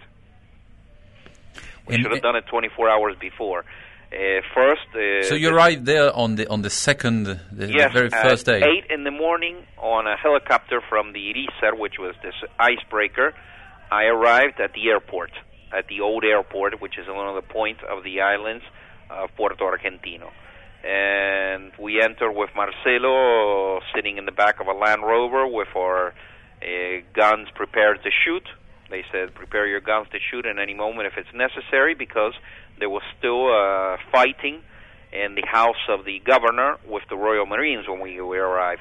S4: We should have done it 24 hours before.
S6: So you arrived there on the second, the very first day.
S4: 8 in the morning on a helicopter from the Irizar, which was this icebreaker. I arrived at the airport, at the old airport, which is one of the points of the islands of Puerto Argentino. And we entered with Marcelo sitting in the back of a Land Rover with our guns prepared to shoot. They said, prepare your guns to shoot at any moment if it's necessary, because there was still fighting in the house of the governor with the Royal Marines when we arrived.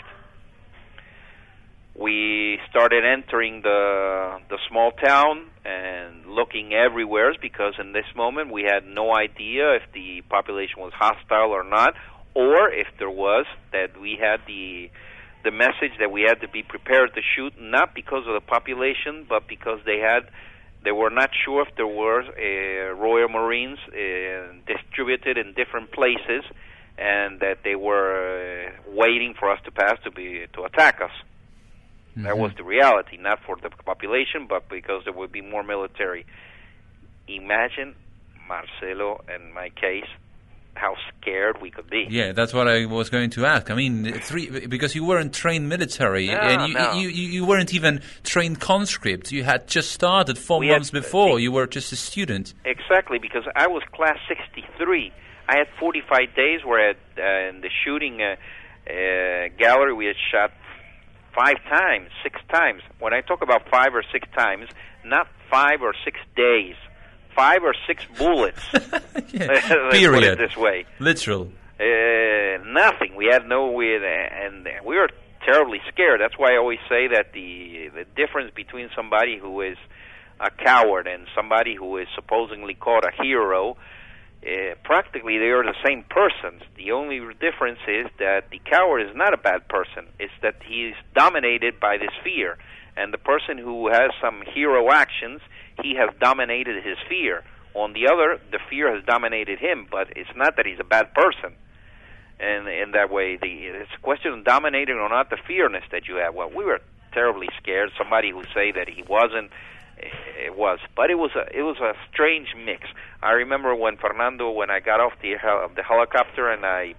S4: We started entering the small town and looking everywhere, because in this moment we had no idea if the population was hostile or not, or if there was, that we had the message that we had to be prepared to shoot, not because of the population, but because they were not sure if there were Royal Marines distributed in different places, and that they were waiting for us to pass to attack us. Mm-hmm. That was the reality, not for the population, but because there would be more military. Imagine, Marcelo, in my case, how scared we could be.
S6: Yeah, that's what I was going to ask. I mean, because you weren't trained military, you weren't even trained conscript. You had just started 4 months before. You were just a student.
S4: Exactly, because I was class 63. I had 45 days where in the shooting gallery we had shot 5 times, 6 times. When I talk about 5 or 6 times, not 5 or 6 days. 5 or 6 bullets.
S6: Let's
S4: put it this way.
S6: Literal.
S4: Nothing. We had and we were terribly scared. That's why I always say that the difference between somebody who is a coward and somebody who is supposedly called a hero, practically they are the same persons. The only difference is that the coward is not a bad person. It's that he's dominated by this fear. And the person who has some hero actions, he has dominated his fear. On the other, the fear has dominated him, but it's not that he's a bad person. And in that way, it's a question of dominating or not the fearness that you have. Well, we were terribly scared. Somebody who say that he wasn't, it was. But it was a strange mix. I remember when I got off the helicopter and I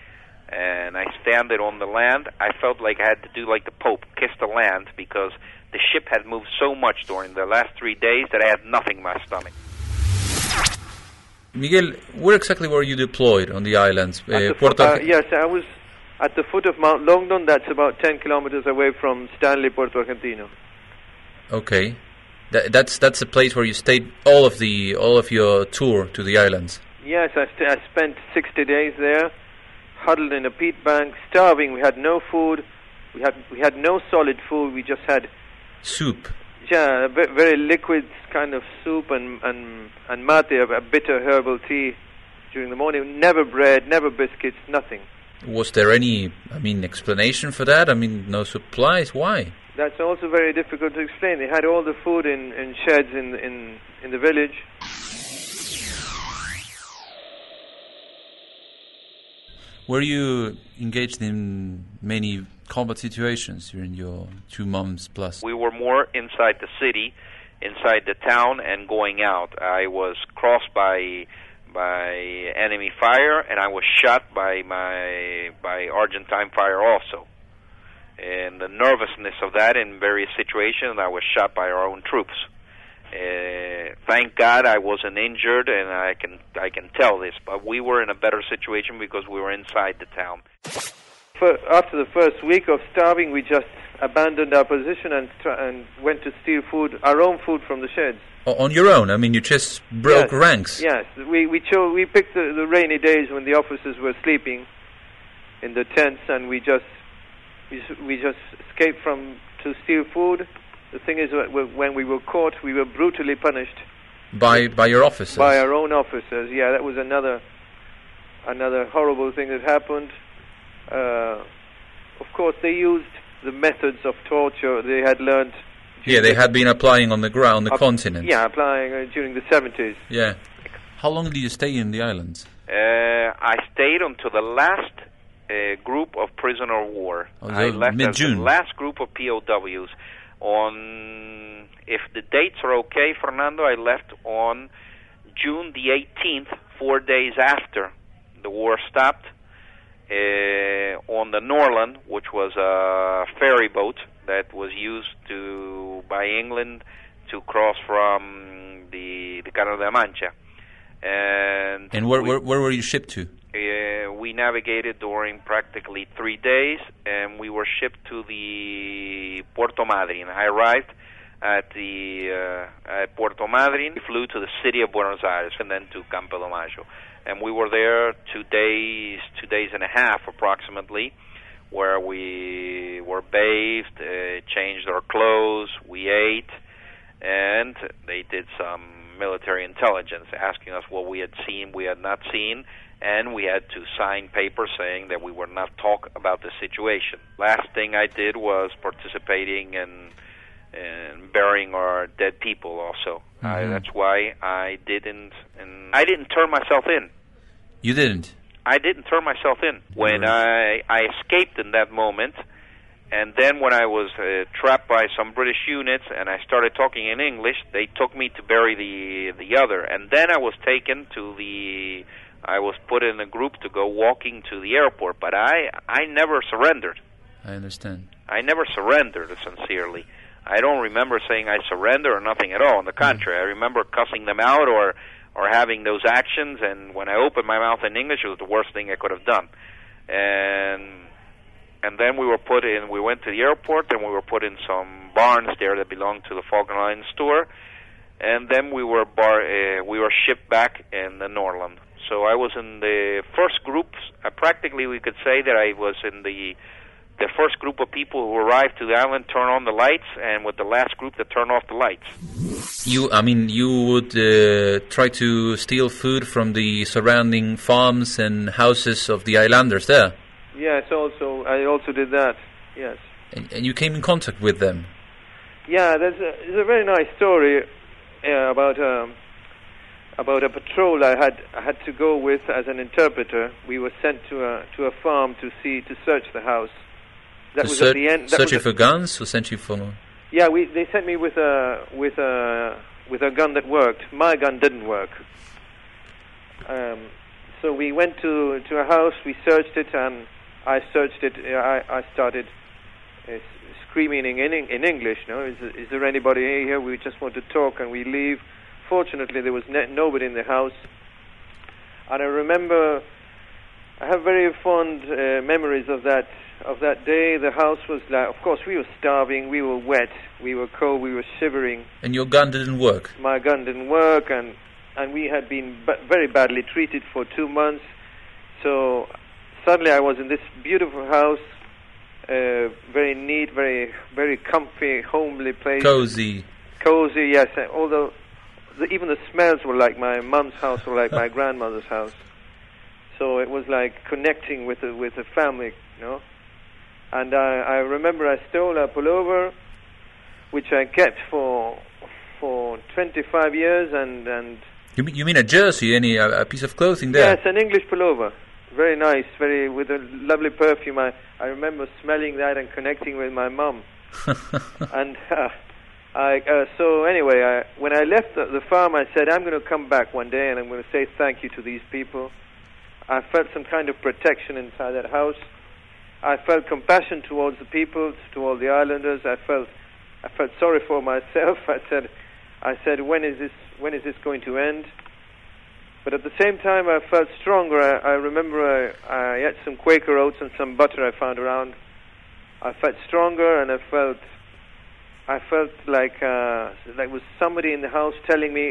S4: standed on the land, I felt like I had to do like the Pope, kiss the land, because the ship had moved so much during the last 3 days that I had nothing in my stomach.
S6: Miguel, where exactly were you deployed on the islands?
S5: Yes, I was at the foot of Mount Longdon. That's about 10 kilometers away from Stanley, Puerto Argentino.
S6: Okay, that's a place where you stayed all of your tour to the islands.
S5: Yes, I spent 60 days there, huddled in a peat bank, starving. We had no food. We had no solid food. We just had
S6: soup.
S5: Yeah, a very liquid kind of soup and mate, a bitter herbal tea during the morning. Never bread, never biscuits, nothing.
S6: Was there any, explanation for that? No supplies. Why?
S5: That's also very difficult to explain. They had all the food in sheds in the village.
S6: Were you engaged in many combat situations during your 2 months plus?
S4: We were more inside the city, inside the town, and going out. I was crossed by enemy fire, and I was shot by Argentine fire also. And the nervousness of that in various situations, I was shot by our own troops. Thank God I wasn't injured, and I can tell this, but we were in a better situation because we were inside the town.
S5: After the first week of starving, we just abandoned our position and went to steal food, our own food from the sheds.
S6: On your own? You just broke ranks?
S5: Yes, we picked the rainy days when the officers were sleeping in the tents, and we just escaped to steal food. The thing is, when we were caught, we were brutally punished.
S6: By your officers?
S5: By our own officers, yeah. That was another horrible thing that happened. Of course, they used the methods of torture they had learned.
S6: Yeah, they had been applying on the ground, the continent.
S5: Yeah, applying during the 70s.
S6: Yeah. How long did you stay in the islands?
S4: I stayed until the last group of prisoner of war. I left
S6: mid-June.
S4: As the last group of POWs. If the dates are okay, Fernando, I left on June the 18th, 4 days after the war stopped, on the Norland, which was a ferry boat that was used by England to cross from the Canal de la Mancha.
S6: And where were you shipped to?
S4: We navigated during practically 3 days, and we were shipped to the Puerto Madryn. I arrived at Puerto Madryn. We flew to the city of Buenos Aires and then to Campo de Mayo. And we were there 2 days and a half approximately, where we were bathed, changed our clothes, we ate, and they did some military intelligence, asking us what we had seen, we had not seen, and we had to sign papers saying that we would not talk about the situation. Last thing I did was participating in burying our dead people also.
S6: Mm-hmm.
S4: That's why I didn't turn myself in.
S6: You didn't?
S4: I didn't turn myself in. When I escaped in that moment, and then when I was trapped by some British units and I started talking in English, they took me to bury the other. And then I was taken to I was put in a group to go walking to the airport, but I never surrendered.
S6: I understand.
S4: I never surrendered, sincerely. I don't remember saying I surrender or nothing at all. On the contrary, I remember cussing them out or having those actions, and when I opened my mouth in English, it was the worst thing I could have done. And then we went to the airport, and we were put in some barns there that belonged to the Falkland Islands store, and then we were shipped back in the Norland. So I was in the first group. Practically, we could say that I was in the first group of people who arrived to the island, turn on the lights, and with the last group that turned off the lights.
S6: You would try to steal food from the surrounding farms and houses of the islanders there?
S5: Yes, I also did that, yes.
S6: And you came in contact with them?
S5: Yeah, there's a very nice story about a patrol I had to go with as an interpreter. We were sent to a farm to search the house. That was at the end.
S6: Searching for guns, or sent you for?
S5: Yeah, they sent me with a gun that worked. My gun didn't work. So we went to a house. We searched it, and I searched it. I started screaming in English. No, is there anybody here? We just want to talk, and we leave. Fortunately, there was nobody in the house. And I remember, I have very fond memories of that day. The house was like, of course, we were starving, we were wet, we were cold, we were shivering.
S6: And your gun didn't work?
S5: My gun didn't work, and we had been very badly treated for 2 months. So suddenly I was in this beautiful house, very neat, very very comfy, homely place.
S6: Cozy.
S5: Cozy, yes. Although even the smells were like my mum's house or like my grandmother's house. So it was like connecting with the family, you know. And I remember I stole a pullover, which I kept for 25 years, and
S6: You mean a jersey, a piece of clothing there?
S5: yes, an English pullover, very nice, very with a lovely perfume. I remember smelling that and connecting with my mum. And so anyway, when I left the farm, I said I'm going to come back one day and I'm going to say thank you to these people. I felt some kind of protection inside that house. I felt compassion towards the people, to all the islanders. I felt sorry for myself. I said, when is this going to end? But at the same time, I felt stronger. I remember I ate some Quaker oats and some butter I found around. I felt stronger, and I felt like there was somebody in the house telling me,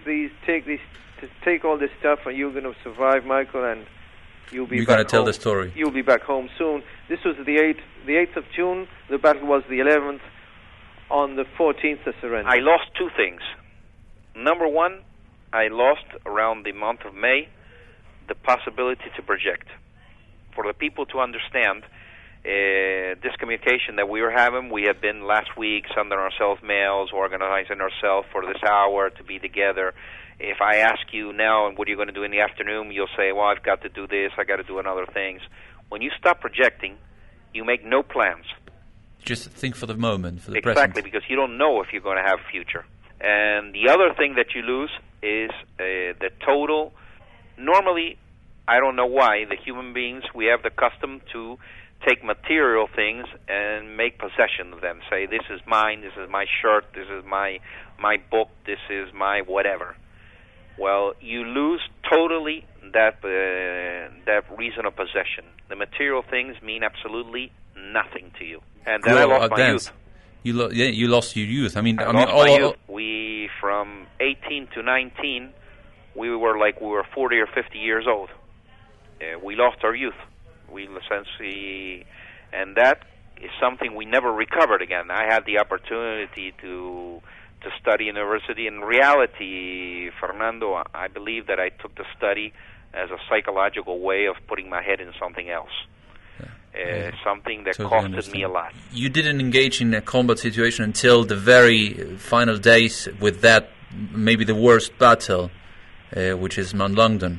S5: take all this stuff, and you're going to survive, Michael, and you're going
S6: to tell the story.
S5: You'll be back home soon. This was the 8th of June. The battle was the 11th. On the 14th, the surrender.
S4: I lost two things. Number one, I lost around the month of May the possibility to project. For the people to understand this communication that we were having, we had been last week sending ourselves mails, organizing ourselves for this hour to be together. If I ask you now, and what are you going to do in the afternoon, you'll say, well, I've got to do this, I got to do other things. When you stop projecting, you make no plans.
S6: Just think for the moment, for the
S4: exactly,
S6: present.
S4: because you don't know if you're going to have a future. And the other thing that you lose is the total. Normally, I don't know why, the human beings, we have the custom to take material things and make possession of them. Say, this is mine, this is my shirt, this is my book, this is my whatever. Well, you lose totally that reason of possession. The material things mean absolutely nothing to you. And then I lost my youth.
S6: You lost your youth. I lost
S4: my youth. We, from 18 to 19, we were 40 or 50 years old. We lost our youth. We essentially, and that is something we never recovered again. I had the opportunity to study university. In reality, Fernando, I believe that I took the study as a psychological way of putting my head in something else. Something that totally costed me a lot.
S6: You didn't engage in a combat situation until the very final days with that, maybe the worst battle, which is Mount Longdon.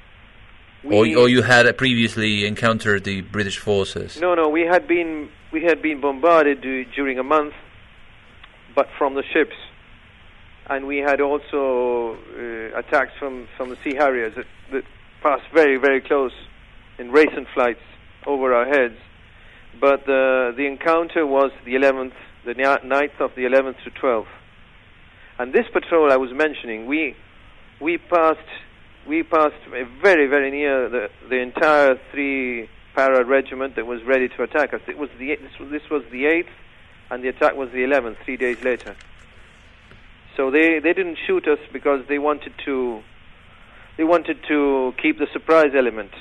S6: Or you had previously encountered the British forces? No,
S5: we had been bombarded during a month, but from the ships. And we had also attacks from the Sea Harriers that passed very, very close in racing flights over our heads. But the encounter was the 11th, the night of the 11th to 12th. And this patrol I was mentioning, we passed very, very near the entire 3 para regiment that was ready to attack us. This was the 8th, and the attack was the 11th, 3 days later. So they didn't shoot us because they wanted to keep the surprise element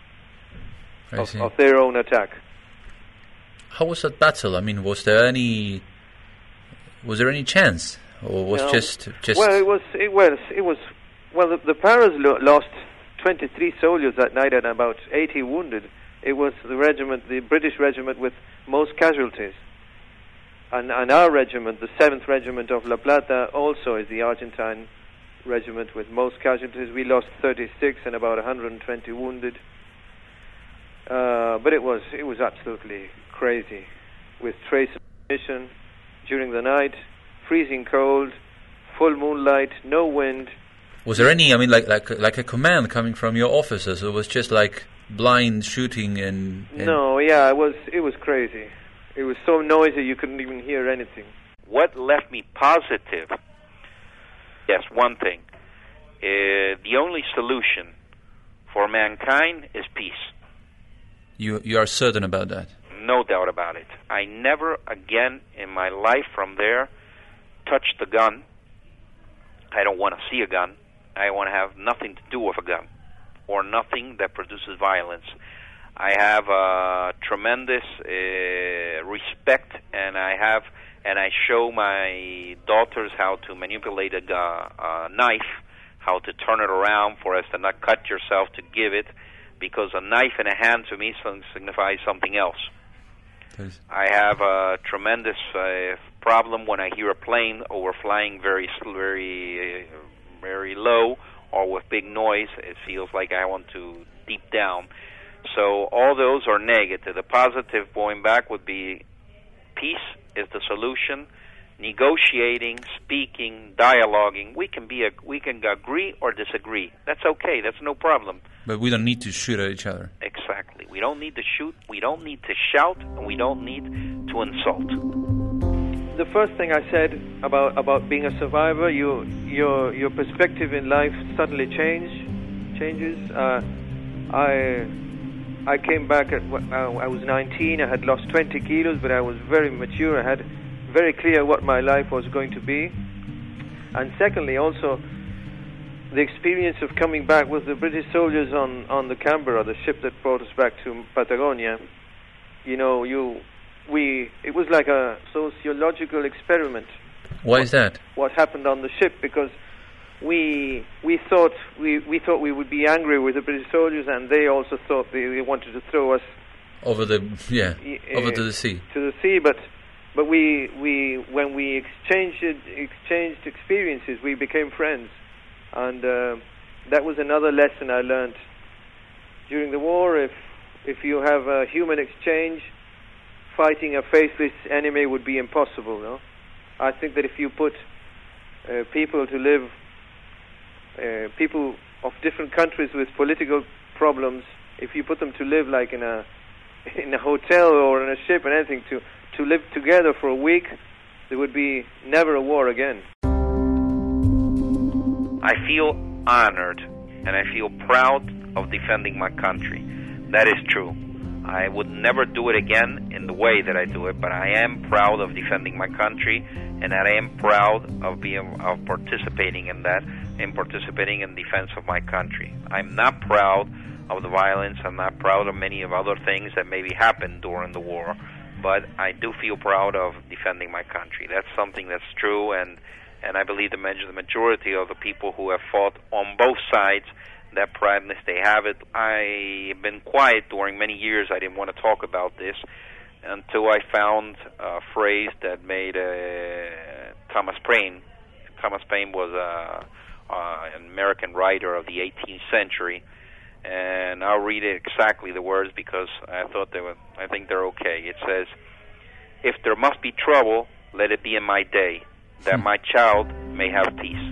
S5: of their own attack.
S6: How was that battle? Was there any chance, or was just?
S5: Well, the Paras lost 23 soldiers that night and about 80 wounded. It was the British regiment with most casualties, and our regiment, the 7th Regiment of La Plata, also is the Argentine regiment with most casualties. We lost 36 and about 120 wounded. But it was absolutely crazy, with trace mission during the night, freezing cold, full moonlight, no wind.
S6: Was there any, like a command coming from your officers, or was just like blind shooting and...
S5: No, yeah, it was crazy. It was so noisy you couldn't even hear anything.
S4: What left me positive? Yes, one thing. The only solution for mankind is peace.
S6: You are certain about that?
S4: No doubt about it. I never again in my life from there touched the gun. I don't want to see a gun. I want to have nothing to do with a gun or nothing that produces violence. I have tremendous respect, and I show my daughters how to manipulate a knife, how to turn it around for us to not cut yourself to give it, because a knife in a hand to me signifies something else. I have a tremendous problem when I hear a plane overflying very low or with big noise. It feels like I want to deep down. So all those are negative. The positive, going back, would be peace is the solution. Negotiating, speaking, dialoguing. We can agree or disagree. That's okay. That's no problem.
S6: But we don't need to shoot at each other.
S4: Exactly. We don't need to shoot. We don't need to shout, and we don't need to insult.
S5: The first thing I said about being a survivor, your perspective in life suddenly changes. I came back I was 19. I had lost 20 kilos, but I was very mature. I had very clear what my life was going to be. And secondly, also, the experience of coming back with the British soldiers on the Canberra, the ship that brought us back to Patagonia. It was like a sociological experiment.
S6: Why is that?
S5: What happened on the ship? Because we thought we would be angry with the British soldiers, and they also thought they wanted to throw us
S6: over to the sea.
S5: To the sea, but when we exchanged experiences, we became friends, and that was another lesson I learned during the war. If you have a human exchange, fighting a faithless enemy would be impossible. No, I think that if you put people to live, people of different countries with political problems, if you put them to live like in a hotel or in a ship and anything, to live together for a week, there would be never a war again.
S4: I feel honored and I feel proud of defending my country. That is true. I would never do it again in the way that I do it, but I am proud of defending my country, and I am proud of participating in that, and participating in defense of my country. I'm not proud of the violence. I'm not proud of many of other things that maybe happened during the war, but I do feel proud of defending my country. That's something that's true, and I believe the majority of the people who have fought on both sides, that proudness, they have it. I've been quiet during many years. I didn't want to talk about this until I found a phrase that made Thomas Paine. Thomas Paine was an American writer of the 18th century, and I'll read it exactly, the words, because I think they're okay. It says, "If there must be trouble, let it be in my day, that my child may have peace."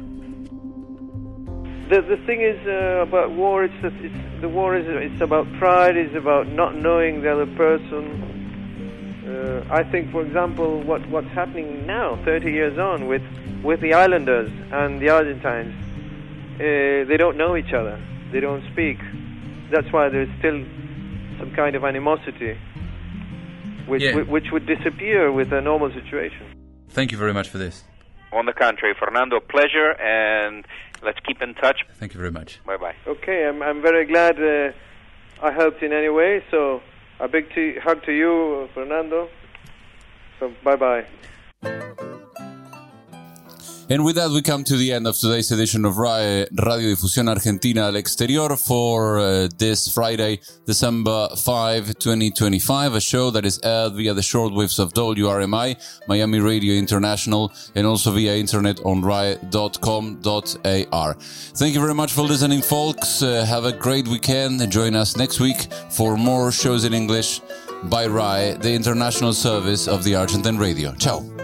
S5: The thing is about war, it's about pride, it's about not knowing the other person. I think, for example, what's happening now, 30 years on, with the Islanders and the Argentines, they don't know each other, they don't speak. That's why there's still some kind of animosity, which would disappear with a normal situation.
S6: Thank you very much for this.
S4: On the contrary, Fernando, pleasure, and let's keep in touch.
S6: Thank you very much.
S4: Bye-bye.
S5: Okay, I'm very glad I helped in any way, so a big hug to you, Fernando. So, bye-bye.
S1: And with that, we come to the end of today's edition of RAE Radio Difusión Argentina al Exterior for this Friday, December 5, 2025, a show that is aired via the shortwaves of WRMI, Miami Radio International, and also via internet on RAE.com.ar. Thank you very much for listening, folks. Have a great weekend. Join us next week for more shows in English by RAE, the international service of the Argentine radio. Ciao.